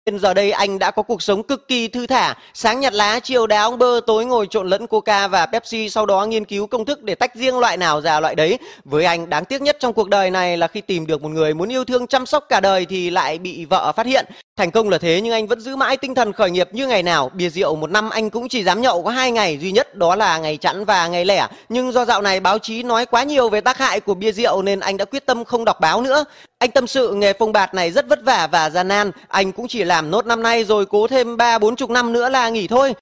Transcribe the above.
Giờ đây anh đã có cuộc sống cực kỳ thư thả, sáng nhặt lá, chiều đá ong bơ, tối ngồi trộn lẫn Coca và Pepsi, sau đó nghiên cứu công thức để tách riêng loại nào ra loại đấy. Với anh, đáng tiếc nhất trong cuộc đời này là khi tìm được một người muốn yêu thương chăm sóc cả đời thì lại bị vợ phát hiện. Thành công là thế nhưng anh vẫn giữ mãi tinh thần khởi nghiệp như ngày nào. Bia rượu một năm anh cũng chỉ dám nhậu có 2 ngày duy nhất, đó là ngày chẵn và ngày lẻ. Nhưng do dạo này báo chí nói quá nhiều về tác hại của bia rượu nên anh đã quyết tâm không đọc báo nữa. Anh tâm sự nghề phông bạt này rất vất vả và gian nan. Anh cũng chỉ làm nốt năm nay rồi cố thêm 30-40 năm nữa là nghỉ thôi.